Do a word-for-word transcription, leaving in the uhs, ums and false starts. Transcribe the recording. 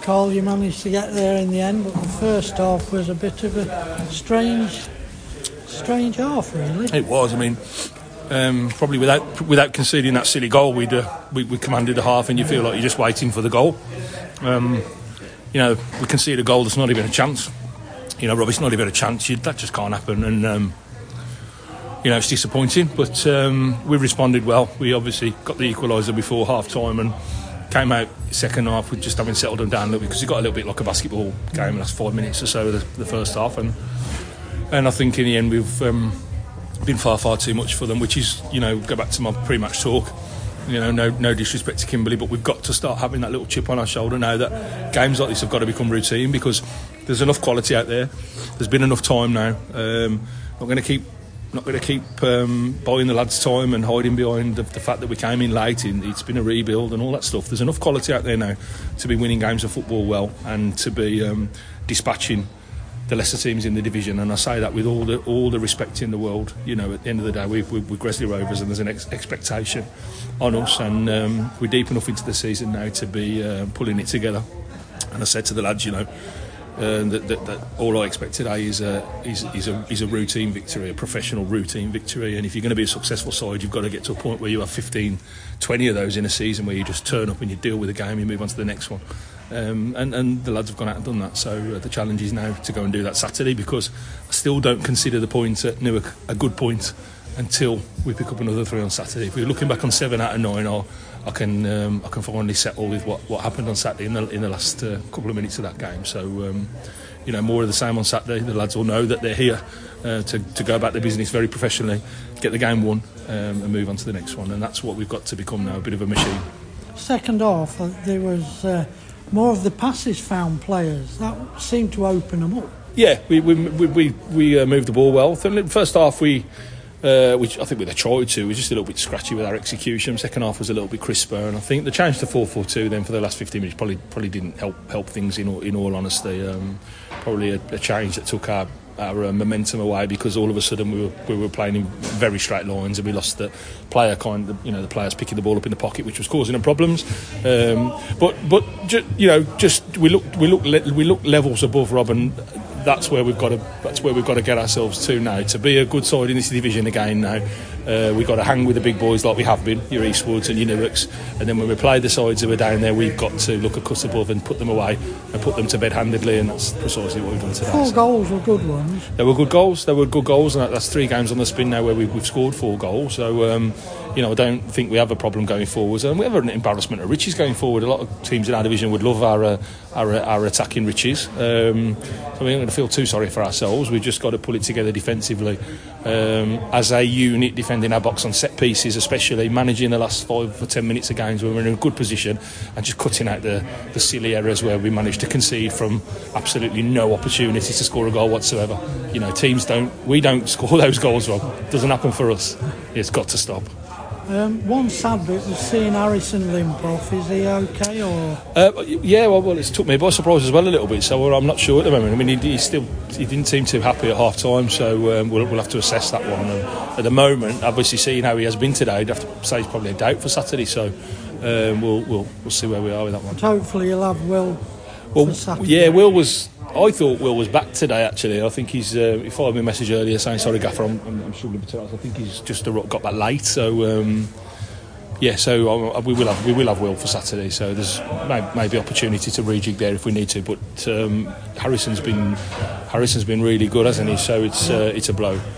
Carl, you managed to get there in the end, but the first half was a bit of a strange, strange half, really. It was. I mean, um, probably without without conceding that silly goal, we'd uh, we, we commanded a half, and you feel like you're just waiting for the goal. Um, you know, we concede a goal that's not even a chance. You know, Rob, it's not even a chance. You, that just can't happen, and um, you know, it's disappointing. But um, we responded well. We obviously got the equaliser before half time and came out second half with just having settled them down a little bit, because it got a little bit like a basketball game in the last five minutes or so of the, the first half, and and I think in the end we've um, been far far too much for them, which is, you know, go back to my pre-match talk, you know, no no disrespect to Kimberley, but we've got to start having that little chip on our shoulder now that games like this have got to become routine, because there's enough quality out there. There's been enough time now. um, I'm going to keep Not going to keep um, buying the lads time and hiding behind the, the fact that we came in late. In, it's been a rebuild and all that stuff. There's enough quality out there now to be winning games of football well, and to be um, dispatching the lesser teams in the division. And I say that with all the all the respect in the world. You know, at the end of the day, we, we, we're Gresley Rovers, and there's an ex- expectation on us, and um, we're deep enough into the season now to be uh, pulling it together. And I said to the lads, you know, Uh, that, that, that all I expect today is a, is, is, a, is a routine victory, a professional routine victory. And if you're going to be a successful side, you've got to get to a point where you have fifteen, twenty of those in a season, where you just turn up and you deal with the game, you move on to the next one. Um, and, and the lads have gone out and done that. So uh, the challenge is now to go and do that Saturday, because I still don't consider the point at Newark a good point until we pick up another three on Saturday. If we're looking back on seven out of nine, I'll, I can um, I can finally settle with what, what happened on Saturday in the in the last uh, couple of minutes of that game. So um, you know, more of the same on Saturday. The lads will know that they're here uh, to to go about their business very professionally, get the game won, um, and move on to the next one. And that's what we've got to become now, a bit of a machine. Second half, uh, there was uh, more of the passes found players. That seemed to open them up. Yeah, we we we we, we uh, moved the ball well. First half we. Uh, which I think we'd have tried to. We were just a little bit scratchy with our execution. Second half was a little bit crisper, and I think the change to four four two then for the last fifteen minutes probably probably didn't help help things in all, in all honesty. Um, probably a, a change that took our our uh, momentum away, because all of a sudden we were we were playing in very straight lines, and we lost the player kind of, you know, the players picking the ball up in the pocket, which was causing them problems. Um, but but ju- you know, just we look we look le- we look levels above Rob, and that's where we've got to that's where we've got to get ourselves to now to be a good side in this division again. Now uh, we've got to hang with the big boys like we have been, your Eastwoods and your Newarks, and then when we play the sides who are down there, we've got to look a cut above and put them away and put them to bed handedly, and that's precisely what we've done today. Four so. goals were good ones. They were good goals. They were good goals, and that's three games on the spin now where we've, we've scored four goals. So um, you know, I don't think we have a problem going forwards, and we have an embarrassment of riches going forward. A lot of teams in our division would love our uh, our, our attacking riches. Um, so we don't going to feel too sorry for ourselves. We've just got to pull it together defensively um, as a unit, defending our box on set pieces, especially managing the last five or ten minutes of games where we're in a good position, and just cutting out the, the silly errors where we managed to concede from absolutely no opportunity to score a goal whatsoever. You know, teams don't, we don't score those goals, Rob. It doesn't happen for us. It's got to stop. Um, one sad bit was seeing Harrison limp off. Is he okay, or? Uh, yeah, well, well, it's took me by surprise as well a little bit. So I'm not sure at the moment. I mean, he, he still he didn't seem too happy at half time. So um, we'll, we'll have to assess that one. And at the moment, obviously, seeing how he has been today, I'd have to say he's probably a doubt for Saturday. So um, we'll we'll we'll see where we are with that one. But hopefully, you'll have Will. Well, for Saturday. Yeah, Will was. I thought Will was back today. Actually, I think he's. Uh, he followed me a message earlier saying, "Sorry, Gaffer, I'm, I'm, I'm struggling to." I think he's just got back late. So. Um, Yeah, so uh, we will have we will have Will for Saturday. So there's may, maybe opportunity to rejig there if we need to. But um, Harrison's been Harrison's been really good, hasn't he? So it's uh, it's a blow.